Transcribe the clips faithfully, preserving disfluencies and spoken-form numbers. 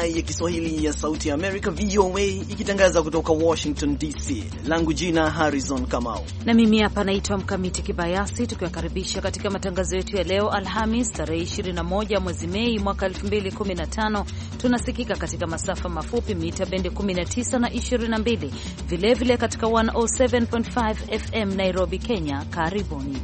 idhaa ya Kiswahili ya Sauti ya Amerika, V O A, ikitangaza kutoka Washington D C. Langu jina Harrison Kamau. Na mimi hapa naitwa Mkamiti Kibayasi, tukiwakaribisha katika matangazo yetu ya leo Alhamis, tarehe ishirini na moja mwezi Mei mwaka elfu mbili kumi na tano. Tunasikika katika masafa mafupi mita bendi kumi na tisa na ishirini na mbili, vilevile vile katika mia saba nukta tano F M Nairobi, Kenya. Karibuni.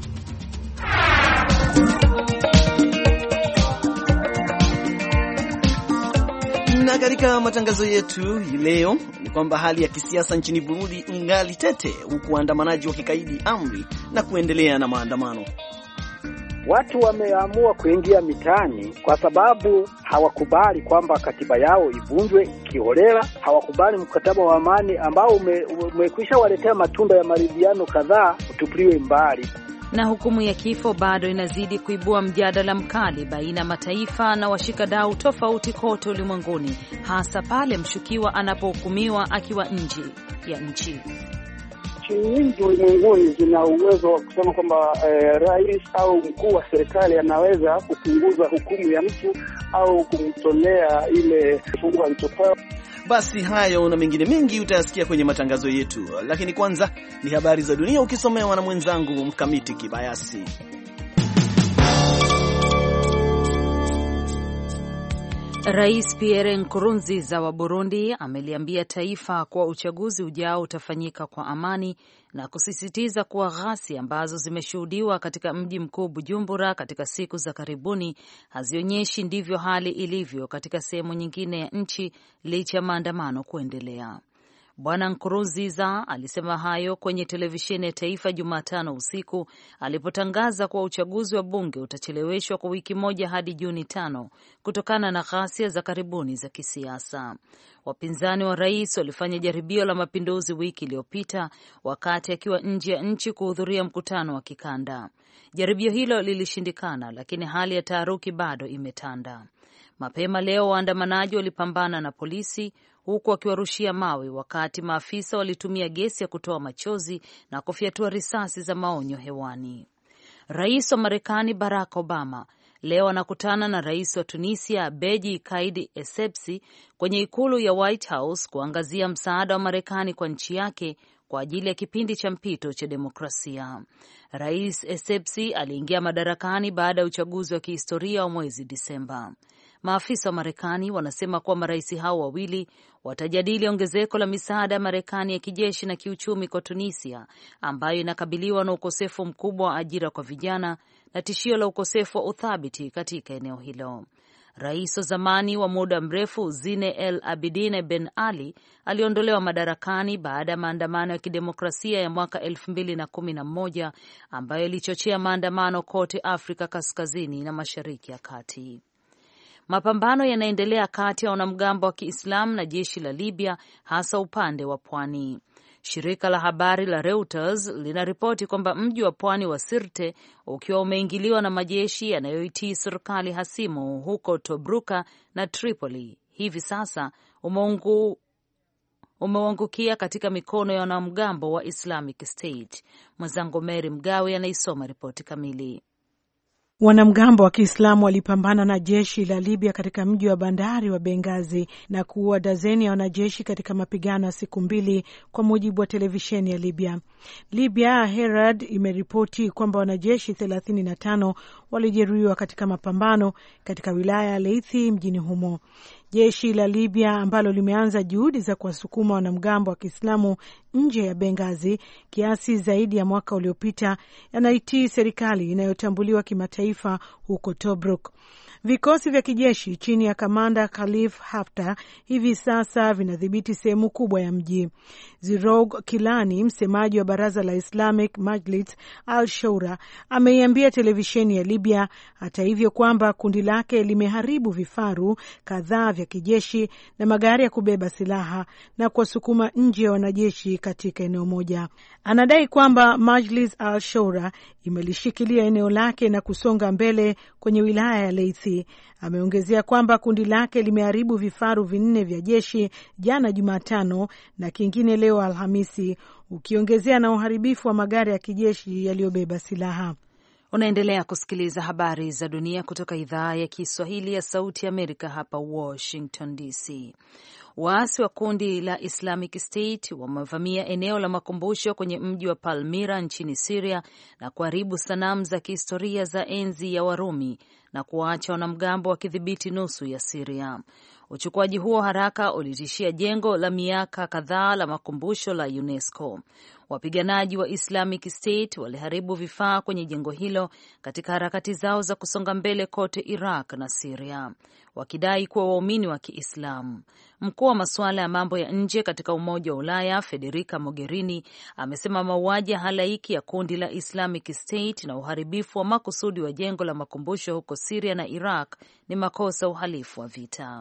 Na katika matangazo yetu leo ni kwamba hali ya kisiasa nchini Burundi ingali tete, huku waandamanaji wakikaidi amri na kuendelea na maandamano. Watu wameamua kuingia mitaani kwa sababu hawakubali kwamba katiba yao ivunjwe kiholela, hawakubali mkataba wa amani ambao umekwisha waletea matunda ya maridhiano kadhaa utupiliwe mbali. Na hukumu ya kifo bado inazidi kuibua mjadala mkali baina ya mataifa na washikadau tofauti kote ulimwenguni, hasa pale mshukiwa anapohukumiwa akiwa nje ya nchi. Nchi nyingi ulimwenguni zina uwezo wa kusema kwamba eh, rais au mkuu wa serikali anaweza kupunguza hukumu ya mtu au kumtolea ile kifungo alichopewa. Basi hayo na mengine mengi utayasikia kwenye matangazo yetu, lakini kwanza ni habari za dunia ukisomewa na mwenzangu Mkamiti Kibayasi. Rais Pierre Nkurunziza wa Burundi ameliambia taifa kuwa uchaguzi ujao utafanyika kwa amani na kusisitiza kuwa ghasia ambazo zimeshuhudiwa katika mji mkuu Bujumbura katika siku za karibuni hazionyeshi ndivyo hali ilivyo katika sehemu nyingine ya nchi licha ya maandamano kuendelea. Bwana Nkurunziza alisema hayo kwenye televisheni ya taifa Jumatano usiku alipotangaza kuwa uchaguzi wa bunge utacheleweshwa kwa wiki moja hadi Juni tano kutokana na ghasia za karibuni za kisiasa. Wapinzani wa rais walifanya jaribio la mapinduzi wiki iliyopita wakati akiwa nje ya nchi kuhudhuria mkutano wa kikanda. Jaribio hilo lilishindikana, lakini hali ya taharuki bado imetanda. Mapema leo waandamanaji walipambana na polisi huku wakiwarushia mawe, wakati maafisa walitumia gesi ya kutoa machozi na kufyatua risasi za maonyo hewani. Rais wa Marekani Barack Obama leo anakutana na rais wa Tunisia Beji Caid Essebsi kwenye ikulu ya White House kuangazia msaada wa Marekani kwa nchi yake kwa ajili ya kipindi cha mpito cha demokrasia. Rais Essebsi aliingia madarakani baada ya uchaguzi wa kihistoria wa mwezi Disemba. Maafisa wa Marekani wanasema kuwa marais hao wawili watajadili ongezeko la misaada ya Marekani ya kijeshi na kiuchumi kwa Tunisia, ambayo inakabiliwa na ukosefu mkubwa wa ajira kwa vijana na tishio la ukosefu wa uthabiti katika eneo hilo. Rais wa zamani wa muda mrefu Zine El Abidine Ben Ali aliondolewa madarakani baada ya maandamano ya kidemokrasia ya mwaka elfu mbili na kumi na moja ambayo ilichochea maandamano kote Afrika Kaskazini na Mashariki ya Kati. Mapambano yanaendelea kati ya wanamgambo wa Kiislamu na jeshi la Libya, hasa upande wa pwani. Shirika la habari la Reuters linaripoti kwamba mji wa pwani wa Sirte, ukiwa umeingiliwa na majeshi yanayoitii serikali hasimu huko Tobruka na Tripoli, hivi sasa umeungu umeangukia katika mikono ya wanamgambo wa Islamic State. Mwenzangu Mary Mgawe anaisoma ripoti kamili. Wanamgambo wa Kiislamu walipambana na jeshi la Libya katika mji wa bandari wa Benghazi na kuua dazeni ya wanajeshi katika mapigano ya siku mbili, kwa mujibu wa televisheni ya Libya. Libya Herald imeripoti kwamba wanajeshi thelathini na tano walijeruhiwa katika mapambano katika wilaya ya Leithi mjini humo. Jeshi la Libya ambalo limeanza juhudi za kuwasukuma wanamgambo wa Kiislamu nje ya Benghazi kiasi zaidi ya mwaka uliopita, yanaitii serikali inayotambuliwa kimataifa huko Tobruk. Vikosi vya kijeshi chini ya kamanda Khalif Haftar hivi sasa vinadhibiti sehemu kubwa ya mji. Zirog Kilani, msemaji wa baraza la Islamic Majlis al-Shura, ameiambia televisheni ya Libya hata hivyo kwamba kundi lake limeharibu vifaru kadhaa vya kijeshi na magari ya kubeba silaha na kuwasukuma nje ya wanajeshi katika eneo moja. Anadai kwamba Majlis al-Shura imelishikilia eneo lake na kusonga mbele kwenye wilaya ya Leithi. Ameongezea kwamba kundi lake limeharibu vifaru vinne vya jeshi jana Jumatano na kingine leo Alhamisi, ukiongezea na uharibifu wa magari ya kijeshi yaliyobeba silaha. Unaendelea kusikiliza habari za dunia kutoka idhaa ya Kiswahili ya Sauti ya Amerika hapa Washington D C. Waasi wa kundi la Islamic State wamevamia eneo la makumbusho kwenye mji wa Palmyra nchini Syria na kuharibu sanamu za kihistoria za enzi ya Warumi na kuwaacha wanamgambo wakidhibiti nusu ya Syria. Uchukuaji huo haraka ulitishia jengo la miaka kadhaa la makumbusho la UNESCO. Wapiganaji wa Islamic State waliharibu vifaa kwenye jengo hilo katika harakati zao za kusonga mbele kote Iraq na Syria, wakidai kuwa waumini wa Kiislamu. Mkuu wa masuala ya mambo ya nje katika Umoja wa Ulaya, Federica Mogherini, amesema mauaji ya halaiki ya kundi la Islamic State na uharibifu wa makusudi wa jengo la makumbusho huko Syria na Iraq ni makosa uhalifu wa vita.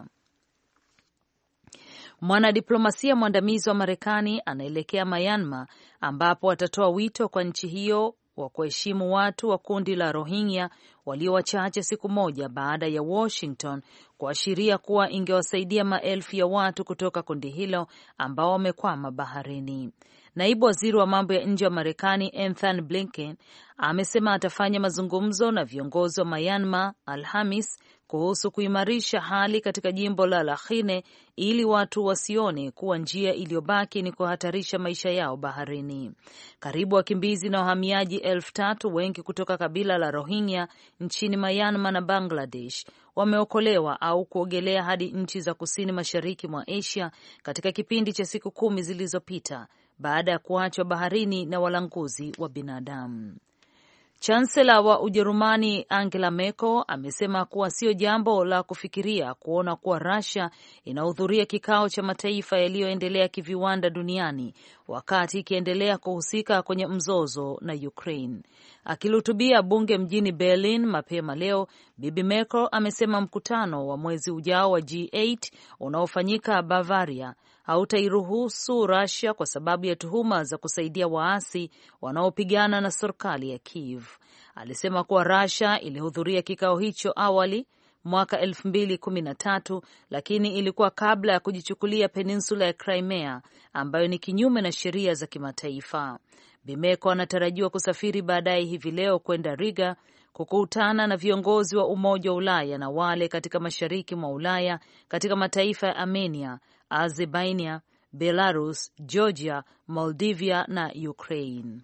Mwanadiplomasia mwandamizi wa Marekani anaelekea Myanmar ambapo atatoa wito kwa nchi hiyo wa kuheshimu watu wa kundi la Rohingya walio wachache siku moja baada ya Washington kuashiria kuwa ingewasaidia maelfu ya watu kutoka kundi hilo ambao wamekwama baharini. Naibu waziri wa mambo ya nje wa Marekani Anthony Blinken amesema atafanya mazungumzo na viongozi wa Myanmar Alhamis kuhusu kuimarisha hali katika jimbo la Rakhine ili watu wasione kuwa njia iliyobaki ni kuhatarisha maisha yao baharini. Karibu wakimbizi na wahamiaji elfu tatu, wengi kutoka kabila la Rohingya nchini Myanmar na Bangladesh, wameokolewa au kuogelea hadi nchi za kusini mashariki mwa Asia katika kipindi cha siku kumi zilizopita baada ya kuachwa baharini na walanguzi wa binadamu. Chancellor wa Ujerumani Angela Merkel amesema kuwa sio jambo la kufikiria kuona kuwa Russia inahudhuria kikao cha mataifa yaliyoendelea kiviwanda duniani wakati ikiendelea kuhusika kwenye mzozo na Ukraine. Akihutubia bunge mjini Berlin mapema leo, Bibi Merkel amesema mkutano wa mwezi ujao wa G eight unaofanyika Bavaria hautairuhusu Russia kwa sababu ya tuhuma za kusaidia waasi wanaopigana na serikali ya Kiev. Alisema kuwa Russia ilihudhuria kikao hicho awali mwaka elfu mbili kumi na tatu, lakini ilikuwa kabla ya kujichukulia peninsula ya Crimea ambayo ni kinyume na sheria za kimataifa. Bimeko anatarajiwa kusafiri baadaye hivi leo kwenda Riga kukutana na viongozi wa Umoja wa Ulaya na wale katika mashariki mwa Ulaya katika mataifa ya Armenia, Azerbaijan, Belarus, Georgia, Moldavia na Ukraine.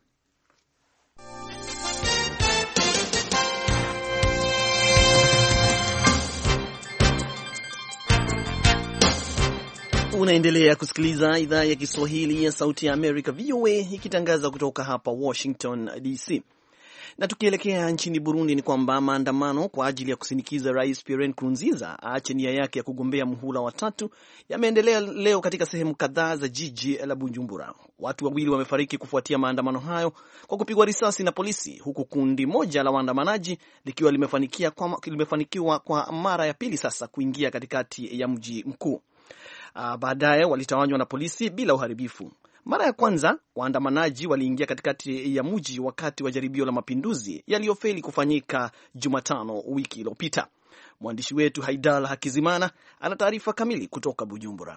Unaendelea kusikiliza idhaa ya Kiswahili ya Sauti ya Amerika V O A ikitangaza kutoka hapa Washington D C. Na tukielekea nchini Burundi ni kwamba maandamano kwa ajili ya kusinikiza Rais Pierre Nkurunziza aache nia yake ya kugombea muhula wa tatu yameendelea leo katika sehemu kadhaa za jiji la Bujumbura. Watu wawili wamefariki kufuatia maandamano hayo kwa kupigwa risasi na polisi, huku kundi moja la waandamanaji likiwa limefanikiwa kwa, limefanikiwa kwa mara ya pili sasa kuingia katikati ya mji mkuu. Uh, baadaye walitawanywa na polisi bila uharibifu. Mara ya kwanza waandamanaji waliingia katikati ya mji wakati wa jaribio la mapinduzi yaliyofeli kufanyika Jumatano wiki iliyopita. Mwandishi wetu Haidal Hakizimana ana taarifa kamili kutoka Bujumbura.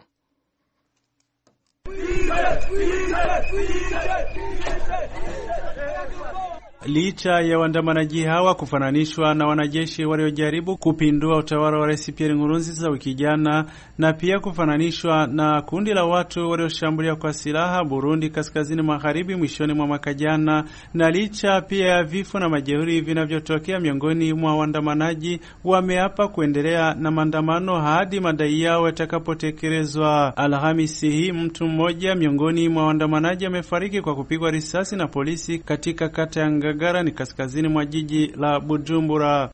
Licha ya waandamanaji hawa kufananishwa na wanajeshi waliojaribu kupindua utawala wa Rais Pierre Nkurunziza wiki jana, na pia kufananishwa na kundi la watu walioshambulia kwa silaha Burundi kaskazini magharibi mwishoni mwa mwaka jana, na licha pia ya vifo na majeruhi vinavyotokea miongoni mwa waandamanaji, wameapa kuendelea na maandamano hadi madai yao yatakapotekelezwa. Alhamisi hii mtu mmoja miongoni mwa waandamanaji amefariki kwa kupigwa risasi na polisi katika kata ya Ngagara ni kaskazini mwa jiji la Bujumbura.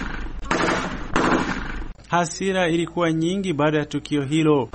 Hasira ilikuwa nyingi baada ya tukio hilo.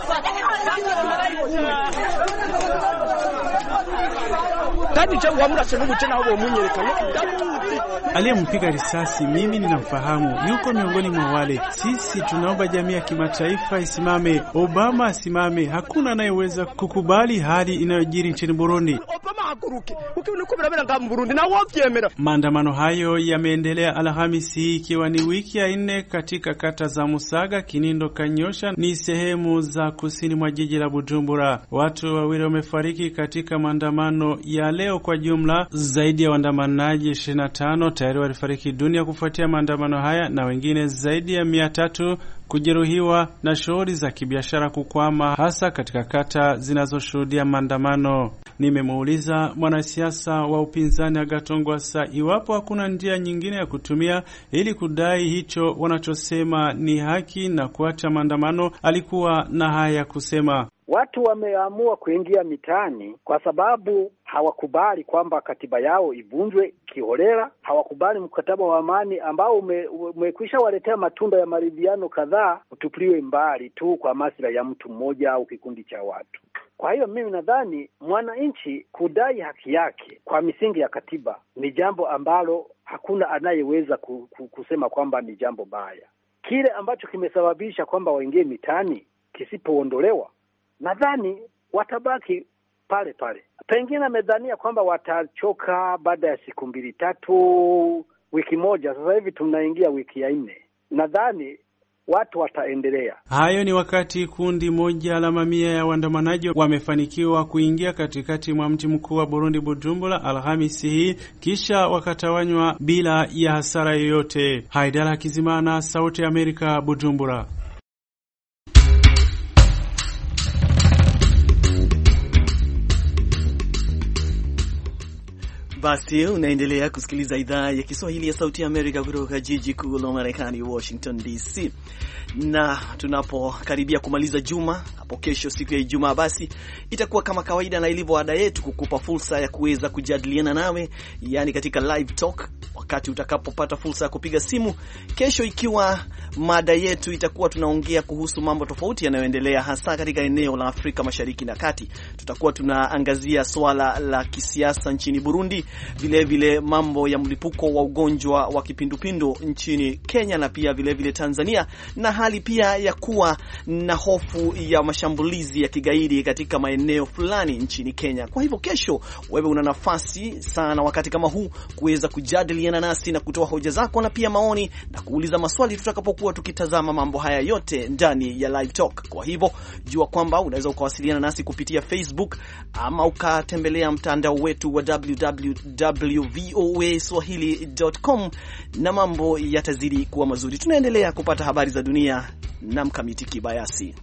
Aliyempiga risasi mimi ninamfahamu, yuko miongoni mwa wale. Sisi tunaomba jamii ya kimataifa isimame, Obama asimame. Hakuna anayeweza kukubali hali inayojiri nchini Burundi. bahaguruke uko birabera nga mu Burundi na wovyemera. Maandamano hayo yameendelea Alhamisi ikiwa ni wiki ya nne katika kata za Musaga, Kinindo, Kanyosha ni sehemu za kusini mwa jiji la Bujumbura. Watu wawili wamefariki katika maandamano ya leo. Kwa jumla zaidi ya waandamanaji ishirini na tano tayari walifariki dunia kufuatia maandamano haya na wengine zaidi ya mia tatu kujeruhiwa na shughuli za kibiashara kukwama, hasa katika kata zinazoshuhudia maandamano. Nimemuuliza mwanasiasa wa upinzani Agathon Rwasa iwapo hakuna njia nyingine ya kutumia ili kudai hicho wanachosema ni haki na kuacha maandamano. Alikuwa na haya kusema: watu wameamua kuingia mitani kwa sababu hawakubali kwamba katiba yao ivunjwe kiholela, hawakubali mkataba wa amani ambao umekwisha ume waletea matunda ya maridhiano kadhaa utupiliwe mbali tu kwa maslahi ya mtu mmoja au kikundi cha watu. Kwa hiyo mimi nadhani mwananchi kudai haki yake kwa misingi ya katiba ni jambo ambalo hakuna anayeweza kusema kwamba ni jambo baya. Kile ambacho kimesababisha kwamba waingie mitani kisipoondolewa, nadhani watabaki pale pale. Pengine amedhania kwamba watachoka baada ya siku mbili tatu, wiki moja. Sasa hivi tunaingia wiki ya nne. Nadhani watu wataendelea. Hayo ni wakati kundi moja la mamia ya waandamanaji wamefanikiwa kuingia katikati mwa mji mkuu wa Burundi, Bujumbura, Alhamisi hii, kisha wakatawanywa bila ya hasara yoyote. Haidara Kizimana, Sauti ya Amerika, Bujumbura. Basi unaendelea kusikiliza idhaa ya Kiswahili ya Sauti ya Amerika kutoka jiji kuu la Marekani, Washington D C. Na tunapokaribia kumaliza juma, hapo kesho siku ya Ijumaa, basi itakuwa kama kawaida na ilivyo ada yetu kukupa fursa ya kuweza kujadiliana nawe, yani katika live talk, wakati utakapopata fursa ya kupiga simu. Kesho ikiwa mada yetu itakuwa tunaongea kuhusu mambo tofauti yanayoendelea hasa katika eneo la Afrika Mashariki na Kati. Tutakuwa tunaangazia swala la kisiasa nchini Burundi, vile vile mambo ya mlipuko wa ugonjwa wa kipindupindu nchini Kenya na pia vile vile Tanzania, na hali pia ya kuwa na hofu ya mashambulizi ya kigaidi katika maeneo fulani nchini Kenya. Kwa hivyo kesho wewe una nafasi sana wakati kama huu kuweza kujadiliana nasi na kutoa hoja zako na pia maoni na kuuliza maswali tutakapokuwa tukitazama mambo haya yote ndani ya live talk. Kwa hivyo jua kwamba unaweza ukawasiliana nasi kupitia Facebook ama ukatembelea mtandao wetu wa w w w dot v o a swahili dot com na mambo yatazidi kuwa mazuri. Tunaendelea kupata habari za dunia na Mkamiti Kibayasi.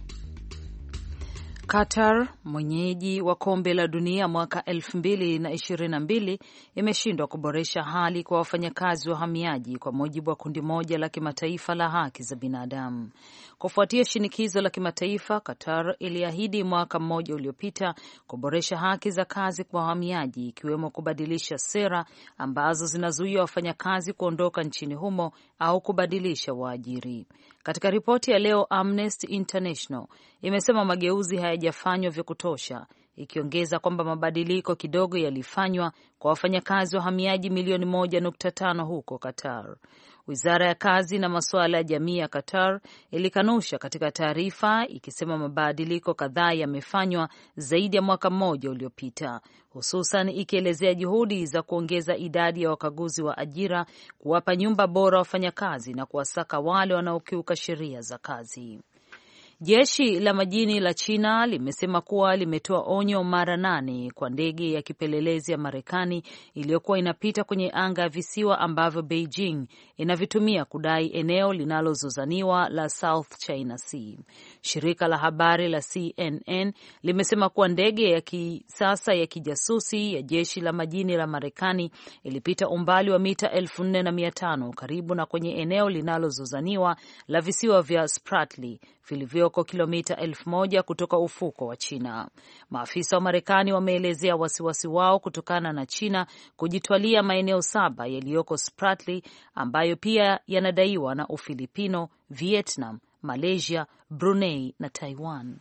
Qatar, mwenyeji wa kombe la dunia mwaka elfu mbili na ishirini na mbili, imeshindwa kuboresha hali kwa wafanyakazi wahamiaji, kwa mujibu wa kundi moja la kimataifa la haki za binadamu. Kufuatia shinikizo la kimataifa, Qatar iliahidi mwaka mmoja uliopita kuboresha haki za kazi kwa wahamiaji, ikiwemo kubadilisha sera ambazo zinazuia wafanyakazi kuondoka nchini humo au kubadilisha waajiri. Katika ripoti ya leo, Amnesty International imesema mageuzi hayajafanywa vya kutosha, ikiongeza kwamba mabadiliko kidogo yalifanywa kwa wafanyakazi wahamiaji milioni moja nukta tano huko Qatar. Wizara ya kazi na masuala ya jamii ya Qatar ilikanusha katika taarifa, ikisema mabadiliko kadhaa yamefanywa zaidi ya mwaka mmoja uliopita, hususan ikielezea juhudi za kuongeza idadi ya wakaguzi wa ajira, kuwapa nyumba bora wafanyakazi na kuwasaka wale wanaokiuka sheria za kazi. Jeshi la majini la China limesema kuwa limetoa onyo mara nane kwa ndege ya kipelelezi ya Marekani iliyokuwa inapita kwenye anga ya visiwa ambavyo Beijing inavitumia kudai eneo linalozozaniwa la South China Sea. Shirika la habari la C N N limesema kuwa ndege ya kisasa ya kijasusi ya jeshi la majini la Marekani ilipita umbali wa mita elfu nne na mia tano karibu na kwenye eneo linalozozaniwa la visiwa vya Spratly vilivyoko kilomita elfu moja kutoka ufuko wa China. Maafisa wa Marekani wameelezea wasiwasi wao kutokana na China kujitwalia maeneo saba yaliyoko Spratly ambayo pia yanadaiwa na Ufilipino, Vietnam, Malaysia, Brunei na Taiwan.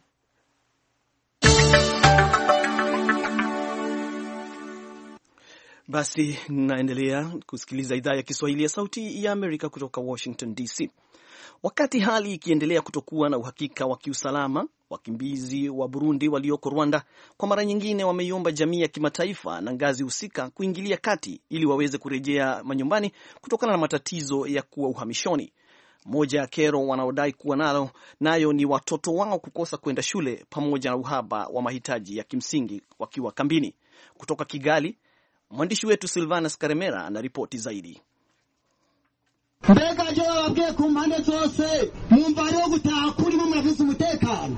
Basi naendelea kusikiliza idhaa ya Kiswahili ya Sauti ya Amerika kutoka Washington D C. Wakati hali ikiendelea kutokuwa na uhakika wa kiusalama, wakimbizi wa Burundi walioko Rwanda kwa mara nyingine wameiomba jamii ya kimataifa na ngazi husika kuingilia kati ili waweze kurejea manyumbani kutokana na matatizo ya kuwa uhamishoni. Moja ya kero wanaodai kuwa nalo nayo ni watoto wao kukosa kwenda shule pamoja na uhaba wa mahitaji ya kimsingi wakiwa kambini. Kutoka Kigali, mwandishi wetu Silvanus Karemera anaripoti zaidi. Mbega je wabwiye ku mpande zose mumva ari gutaha kuri mu muravuze umutekano.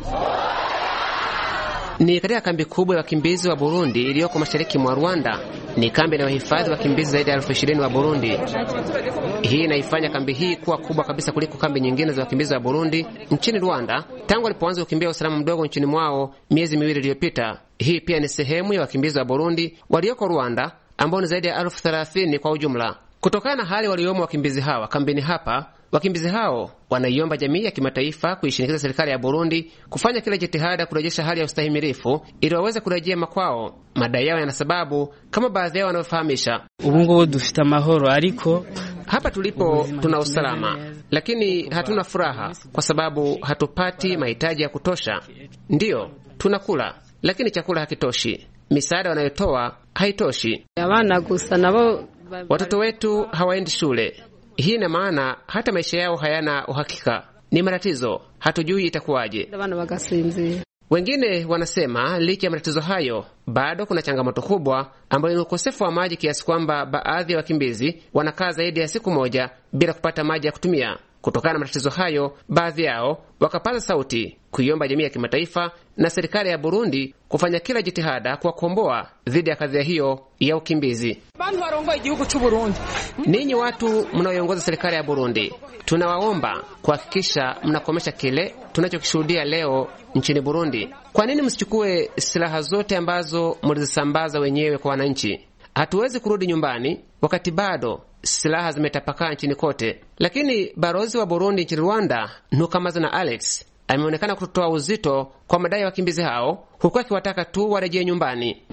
Ni katika kambi kubwa ya wakimbizi wa Burundi iliyoko mashariki mwa Rwanda. Ni kambi inayohifadhi wakimbizi zaidi ya elfu ishirini wa Burundi. Hii inaifanya kambi hii kuwa kubwa kabisa kuliko kambi nyingine za wakimbizi wa Burundi nchini Rwanda tangu walipoanza kukimbia usalama mdogo nchini mwao miezi miwili iliyopita. Hii pia ni sehemu ya wakimbizi wa Burundi walioko Rwanda ambao ni zaidi ya elfu thelathini kwa ujumla. Kutokana na hali waliomo wakimbizi hawa kambini hapa, wakimbizi hao wanaiomba jamii ya kimataifa kuishinikiza serikali ya Burundi kufanya kila jitihada kurejesha hali ya ustahimilifu ili waweze kurejea makwao. Madai yao yana sababu kama baadhi yao wanaofahamisha. Ubungubu dufite amahoro ariko hapa tulipo tuna usalama, lakini hatuna furaha kwa sababu hatupati mahitaji ya kutosha. Ndiyo, tunakula, lakini chakula hakitoshi. Misaada wanayotoa haitoshi. Abana gusa nabo watoto wetu hawaendi shule. Hii ina maana hata maisha yao hayana uhakika. Ni matatizo, hatujui itakuwaje. Wengine wanasema licha ya matatizo hayo, bado kuna changamoto kubwa ambayo ni ukosefu wa maji, kiasi kwamba baadhi ya wakimbizi wanakaa zaidi ya siku moja bila kupata maji ya kutumia. Kutokana na matatizo hayo, baadhi yao wakapaza sauti kuiomba jamii ya kimataifa na serikali ya Burundi kufanya kila jitihada kuwakomboa dhidi ya kadhia hiyo ya ukimbizi. Ninyi watu mnaoiongoza serikali ya Burundi, tunawaomba kuhakikisha mnakomesha kile tunachokishuhudia leo nchini Burundi. Kwa nini msichukue silaha zote ambazo mlizisambaza wenyewe kwa wananchi? Hatuwezi kurudi nyumbani wakati bado silaha zimetapakaa nchini kote. Lakini barozi wa Burundi nchini Rwanda, Ntukamazina Alex, ameonekana kutotoa uzito kwa madai ya wakimbizi hao, huku akiwataka tu warejee nyumbani.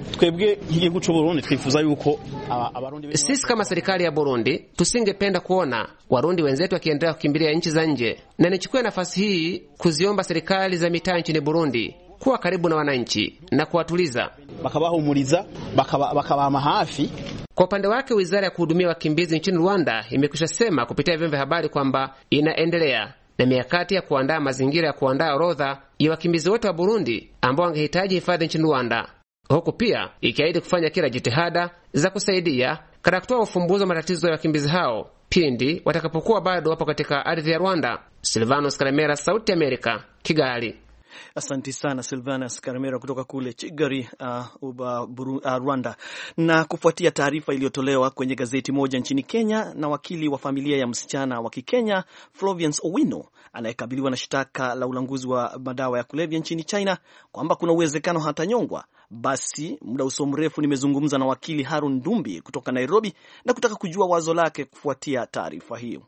Sisi kama serikali ya Burundi tusingependa kuona Warundi wenzetu wakiendelea kukimbilia nchi za nje, na nichukue nafasi hii kuziomba serikali za mitaa nchini Burundi kuwa karibu na wananchi na kuwatuliza, bakabahumuriza, bakaba mahafi. Kwa upande wake, wizara ya kuhudumia wakimbizi nchini Rwanda imekwisha sema kupitia vyombo vya habari kwamba inaendelea na mikakati ya kuandaa mazingira ya kuandaa orodha ya wakimbizi wote wa Burundi ambao wangehitaji hifadhi nchini Rwanda, huku pia ikiahidi kufanya kila jitihada za kusaidia katika kutoa ufumbuzi wa matatizo ya wakimbizi hao pindi watakapokuwa bado wapo katika ardhi ya Rwanda. Silvanus Karemera, Sauti ya Amerika, Kigali. Asante sana Silvanus Karemera kutoka kule Kigali, uh, uh, Rwanda. Na kufuatia taarifa iliyotolewa kwenye gazeti moja nchini Kenya na wakili wa familia ya msichana wa Kikenya Flavians Owino anayekabiliwa na shtaka la ulanguzi wa madawa ya kulevya nchini China kwamba kuna uwezekano hata nyongwa, basi muda usio mrefu nimezungumza na wakili Harun Dumbi kutoka Nairobi na kutaka kujua wazo lake kufuatia taarifa hiyo.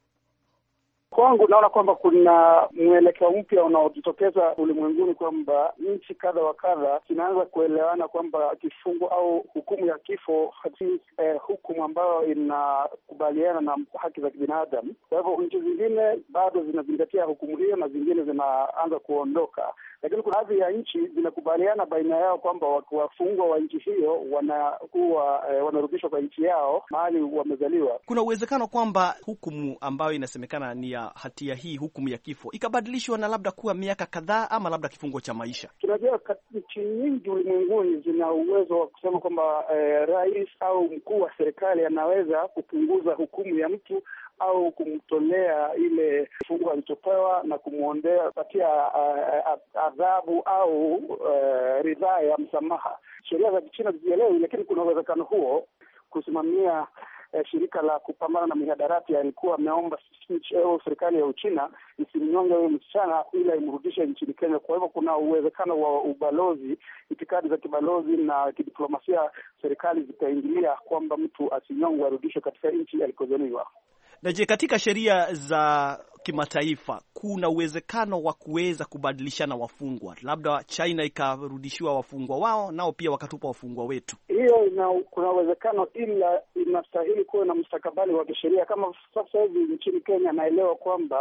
Kwangu naona kwamba kuna mwelekeo mpya unaojitokeza ulimwenguni kwamba nchi kadha wa kadha zinaanza kuelewana kwamba kifungo au hukumu ya kifo hati eh, hukumu ambayo inakubaliana na haki za kibinadamu. Kwa hivyo nchi zingine bado zinazingatia hukumu hiyo na zingine zinaanza kuondoka, lakini kuna baadhi ya nchi zinakubaliana baina yao kwamba wafungwa wa nchi hiyo wanakuwa eh, wanarudishwa kwa nchi yao mahali wamezaliwa. Kuna uwezekano kwamba hukumu ambayo inasemekana ni ya hatia hii, hukumu ya kifo, ikabadilishwa na labda kuwa miaka kadhaa ama labda kifungo cha maisha. Tunajua nchi nyingi ulimwenguni zina uwezo wa kusema kwamba eh, rais au mkuu wa serikali anaweza kupunguza hukumu ya mtu au kumtolea ile kifungo alichopewa na kumuondea patia uh, adhabu au uh, ridhaa ya msamaha. Sheria za China zielewi, lakini kuna uwezekano huo. Kusimamia uh, shirika la kupambana na mihadarati alikuwa ameomba serikali ya Uchina isimnyonge huyo msichana ila imrudishe nchini Kenya. Kwa hivyo kuna uwezekano wa ubalozi, itikadi za kibalozi na kidiplomasia, serikali zitaingilia kwamba mtu asinyongwe, arudishwe katika nchi alikozaliwa. Na je, katika sheria za kimataifa kuna uwezekano wa kuweza kubadilishana wafungwa, labda China ikarudishiwa wafungwa wao nao pia wakatupa wafungwa wetu? Hiyo ina, kuna uwezekano, ila inastahili kuwa na mustakabali wa kisheria. Kama sasa hivi nchini Kenya naelewa kwamba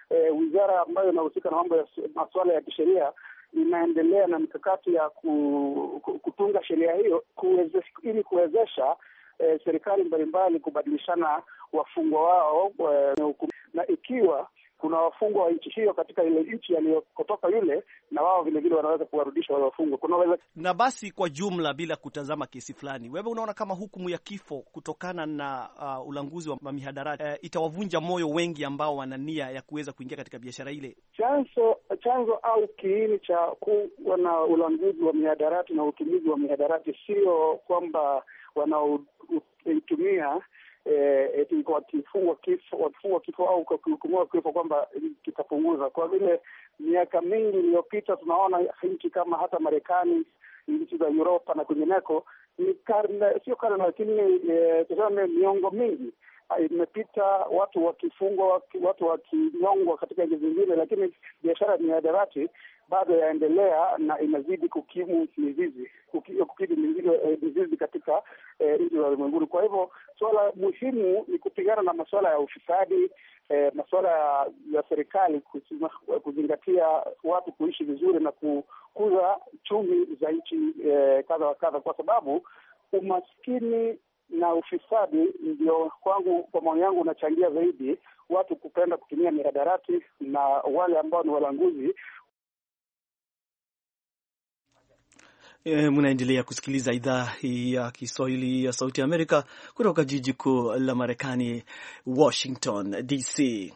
e, wizara ambayo inahusika na mambo ya masuala ya kisheria inaendelea na mikakati ya ku, ku, kutunga sheria hiyo kuwezesha, ili kuwezesha e, serikali mbalimbali kubadilishana wafungwa wao e, na ikiwa kuna wafungwa wa nchi hiyo katika ile nchi aliyokotoka yule, na wao vile vile wanaweza kuwarudisha wale wafungwa. Kuna weza... Na basi kwa jumla, bila kutazama kesi fulani, wewe unaona kama hukumu ya kifo kutokana na uh, ulanguzi wa mihadarati uh, itawavunja moyo wengi ambao wana nia ya kuweza kuingia katika biashara ile? Chanzo chanzo au kiini cha kuwa na ulanguzi wa mihadarati na utumizi wa mihadarati sio kwamba wanaoitumia Eh, wakifungwa kifo wakifungwa kifo au kuhukumiwa kifo kwamba kitapunguza. Kwa vile miaka mingi iliyopita tunaona nchi kama hata Marekani, nchi za Europa na kwingineko, ni karne sio karne lakini eh, tuseme miongo mingi imepita, watu wakifungwa, watu wakinyongwa katika nchi zingine, lakini biashara ya mihadarati bado yaendelea na inazidi kukimu mizizi kukimu mizizi katika eh, nchi za ulimwenguni. Kwa hivyo suala muhimu ni kupigana na masuala ya ufisadi, eh, masuala ya, ya serikali kuzingatia watu kuishi vizuri na kukuza chumi za nchi eh, kadha wa kadha, kwa sababu umaskini na ufisadi ndio kwangu, kwa maoni yangu, unachangia zaidi watu kupenda kutumia mihadarati na wale ambao ni walanguzi. E, mnaendelea kusikiliza idhaa hii ya Kiswahili ya Sauti ya Amerika kutoka jiji kuu la Marekani, Washington D C.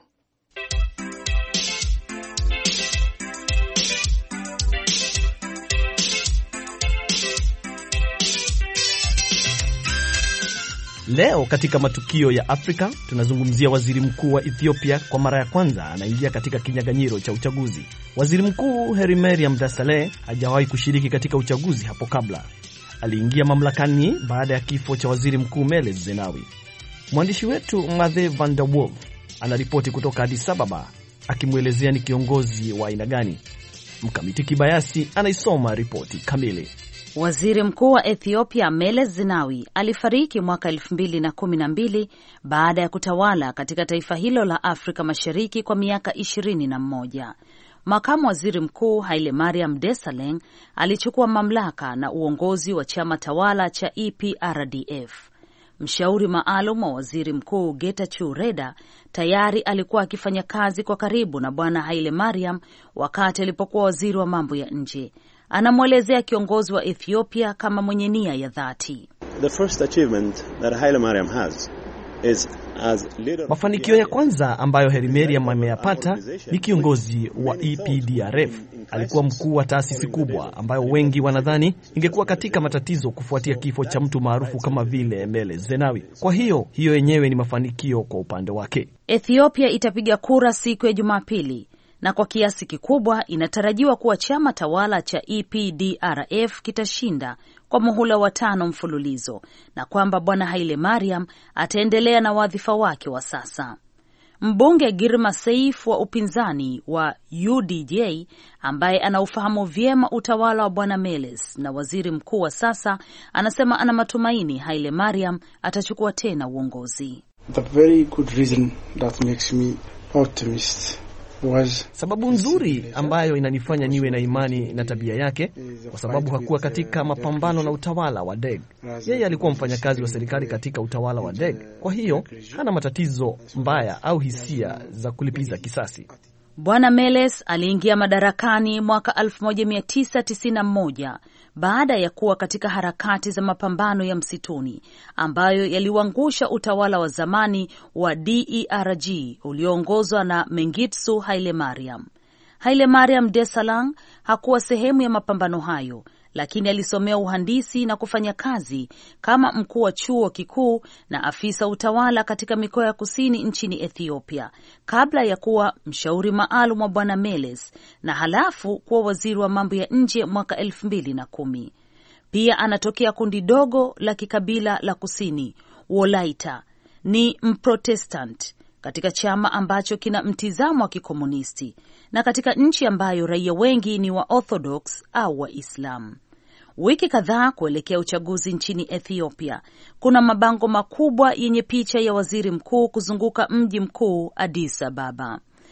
Leo katika matukio ya Afrika tunazungumzia waziri mkuu wa Ethiopia kwa mara ya kwanza anaingia katika kinyang'anyiro cha uchaguzi. Waziri mkuu Hailemariam Desalegn hajawahi kushiriki katika uchaguzi hapo kabla. Aliingia mamlakani baada ya kifo cha waziri mkuu Meles Zenawi. Mwandishi wetu Mathe van der Wolf anaripoti kutoka Addis Ababa akimwelezea ni kiongozi wa aina gani. Mkamiti Kibayasi anaisoma ripoti kamili. Waziri mkuu wa Ethiopia Meles Zenawi alifariki mwaka elfu mbili na kumi na mbili baada ya kutawala katika taifa hilo la Afrika Mashariki kwa miaka ishirini na mmoja. Makamu waziri mkuu Hailemariam Desalegn alichukua mamlaka na uongozi wa chama tawala cha E P R D F. Mshauri maalum wa waziri mkuu Getachew Reda tayari alikuwa akifanya kazi kwa karibu na bwana Hailemariam wakati alipokuwa waziri wa mambo ya nje. Anamwelezea kiongozi wa Ethiopia kama mwenye nia ya dhati. The first achievement that Hailemariam has is as leader. Mafanikio ya kwanza ambayo Hailemariam ameyapata ni kiongozi wa E P D R F. Alikuwa mkuu wa taasisi kubwa ambayo wengi wanadhani ingekuwa katika matatizo kufuatia kifo cha mtu maarufu kama vile Meles Zenawi. Kwa hiyo, hiyo yenyewe ni mafanikio kwa upande wake. Ethiopia itapiga kura siku ya Jumapili, na kwa kiasi kikubwa inatarajiwa kuwa chama tawala cha E P D R F kitashinda kwa muhula wa tano mfululizo, na kwamba bwana Hailemariam ataendelea na wadhifa wake wa sasa. Mbunge Girma Seif wa upinzani wa U D J, ambaye anaufahamu vyema utawala wa bwana Meles na waziri mkuu wa sasa, anasema ana matumaini Hailemariam atachukua tena uongozi. The very good reason that makes me optimist was... Sababu nzuri ambayo inanifanya niwe na imani na tabia yake, kwa sababu hakuwa katika mapambano na utawala wa Deng. Yeye alikuwa mfanyakazi wa serikali katika utawala wa Deng. Kwa hiyo hana matatizo mbaya au hisia za kulipiza kisasi. Bwana Meles aliingia madarakani mwaka elfu moja mia tisa tisini na moja baada ya kuwa katika harakati za mapambano ya msituni ambayo yaliuangusha utawala wa zamani wa D E R G ulioongozwa na Mengistu Hailemariam. Hailemariam Desalegn hakuwa sehemu ya mapambano hayo, lakini alisomea uhandisi na kufanya kazi kama mkuu wa chuo kikuu na afisa utawala katika mikoa ya kusini nchini Ethiopia, kabla ya kuwa mshauri maalum wa bwana Meles na halafu kuwa waziri wa mambo ya nje mwaka elfu mbili na kumi. Pia anatokea kundi dogo la kikabila la kusini, Wolaita. Ni Mprotestant katika chama ambacho kina mtizamo wa kikomunisti na katika nchi ambayo raia wengi ni wa Orthodox au Waislamu. Wiki kadhaa kuelekea uchaguzi nchini Ethiopia, kuna mabango makubwa yenye picha ya waziri mkuu kuzunguka mji mkuu Addis Ababa.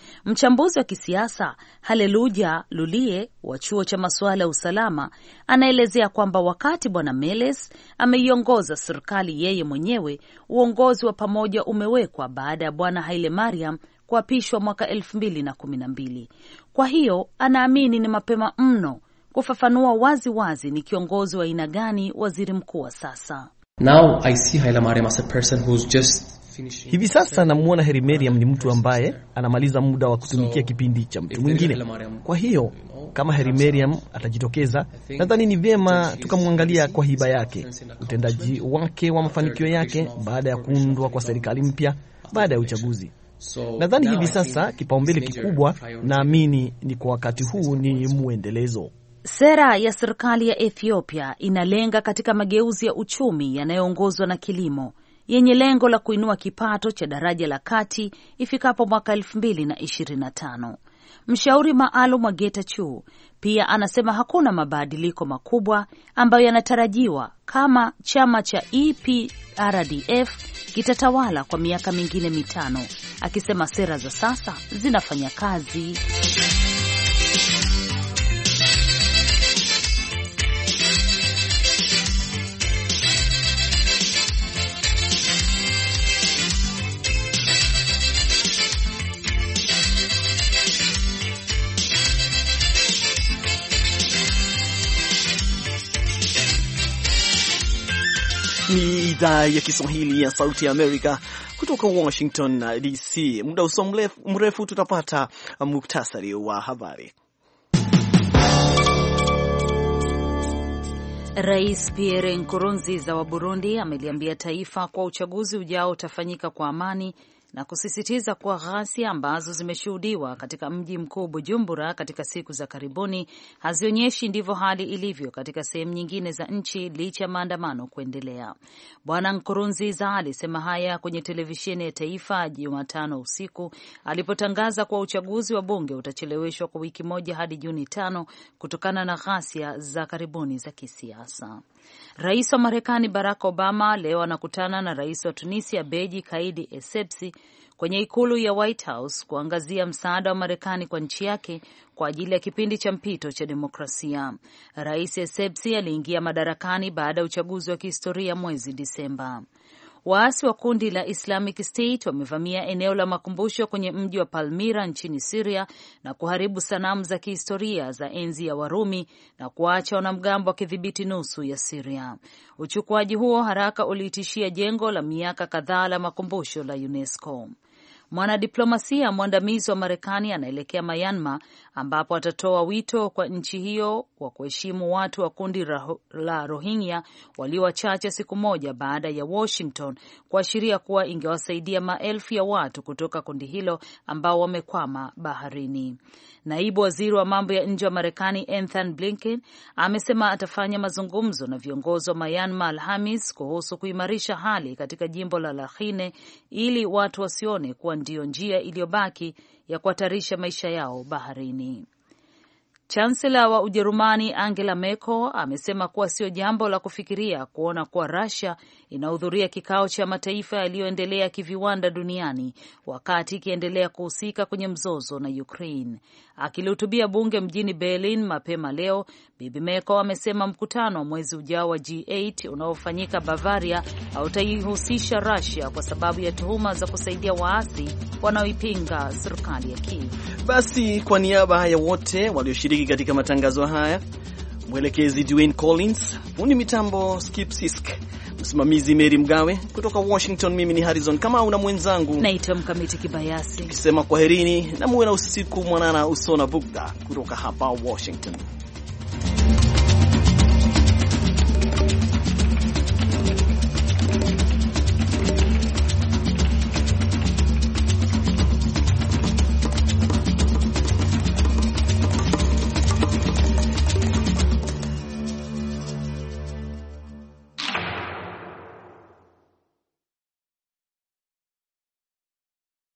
Mchambuzi wa kisiasa Haleluya Lulie wa chuo cha masuala ya usalama anaelezea kwamba wakati bwana Meles ameiongoza serikali yeye mwenyewe, uongozi wa pamoja umewekwa baada ya bwana Hailemariam kuapishwa mwaka elfu mbili na kumi na mbili. Kwa hiyo anaamini ni mapema mno kufafanua wazi wazi ni kiongozi wa aina gani waziri mkuu wa sasa. Now I see Hailemariam as a person who's just finishing. Hivi sasa namuona Hailemariam ni mtu ambaye anamaliza muda wa kutumikia kipindi cha mtu mwingine. Kwa hiyo kama Hailemariam atajitokeza, nadhani ni vyema tukamwangalia kwa hiba yake, utendaji wake wa mafanikio yake baada ya kuundwa kwa serikali mpya baada ya uchaguzi. Nadhani hivi sasa kipaumbele kikubwa naamini ni kwa wakati huu ni muendelezo. Sera ya serikali ya Ethiopia inalenga katika mageuzi ya uchumi yanayoongozwa na kilimo, yenye lengo la kuinua kipato cha daraja la kati ifikapo mwaka elfu mbili na ishirini na tano. Mshauri maalum wa Getachew pia anasema hakuna mabadiliko makubwa ambayo yanatarajiwa kama chama cha E P R D F kitatawala kwa miaka mingine mitano, akisema sera za sasa zinafanya kazi. Ni idhaa ya Kiswahili ya Sauti ya Amerika kutoka Washington D C. Muda usio mrefu tutapata muktasari wa habari. Rais Pierre Nkurunziza wa Burundi ameliambia taifa kwa uchaguzi ujao utafanyika kwa amani na kusisitiza kuwa ghasia ambazo zimeshuhudiwa katika mji mkuu Bujumbura katika siku za karibuni hazionyeshi ndivyo hali ilivyo katika sehemu nyingine za nchi licha ya maandamano kuendelea. Bwana Nkurunziza alisema haya kwenye televisheni ya taifa Jumatano usiku alipotangaza kuwa uchaguzi wa bunge utacheleweshwa kwa wiki moja hadi Juni tano kutokana na ghasia za karibuni za kisiasa. Rais wa Marekani Barack Obama leo anakutana na rais wa Tunisia Beji Caid Essebsi kwenye ikulu ya White House kuangazia msaada wa Marekani kwa nchi yake kwa ajili ya kipindi cha mpito cha demokrasia. Rais Essebsi aliingia madarakani baada ya uchaguzi wa kihistoria mwezi Disemba. Waasi wa kundi la Islamic State wamevamia eneo la makumbusho kwenye mji wa Palmyra nchini Syria na kuharibu sanamu za kihistoria za enzi ya Warumi na kuacha wanamgambo wakidhibiti nusu ya Syria. Uchukuaji huo haraka uliitishia jengo la miaka kadhaa la makumbusho la UNESCO. Mwanadiplomasia mwandamizi wa Marekani anaelekea Myanmar ambapo atatoa wito kwa nchi hiyo wa kuheshimu watu wa kundi la Rohingya walio wachache siku moja baada ya Washington kuashiria kuwa ingewasaidia maelfu ya watu kutoka kundi hilo ambao wamekwama baharini. Naibu waziri wa mambo ya nje wa Marekani Anthony Blinken amesema atafanya mazungumzo na viongozi wa Myanmar Alhamis kuhusu kuimarisha hali katika jimbo la Rakhine ili watu wasione kuwa ndiyo njia iliyobaki ya kuhatarisha maisha yao baharini. Chancellor wa Ujerumani Angela Merkel amesema kuwa sio jambo la kufikiria kuona kuwa Russia inahudhuria kikao cha mataifa yaliyoendelea kiviwanda duniani wakati ikiendelea kuhusika kwenye mzozo na Ukraine. Akilihutubia bunge mjini Berlin mapema leo, Bibi Merkel amesema mkutano wa mwezi ujao wa G eight unaofanyika Bavaria hautaihusisha Russia kwa sababu ya tuhuma za kusaidia waasi wanaoipinga serikali ya Kiev. Basi kwa niaba ya wote walioshiriki katika matangazo haya, mwelekezi Dwayne Collins, fundi mitambo Skip Sisk, msimamizi Mary Mgawe kutoka Washington, mimi ni Harrison Kamau na mwenzangu naitwa Mkamiti Kibayasi, tukisema kwaherini na muwe na usiku mwanana usona bugda kutoka hapa Washington.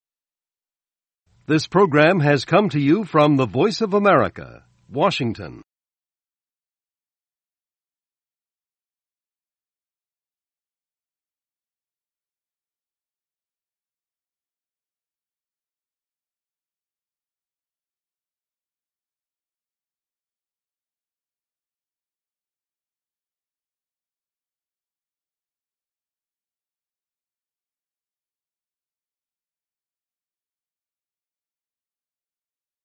This program has come to you from the Voice of America, Washington.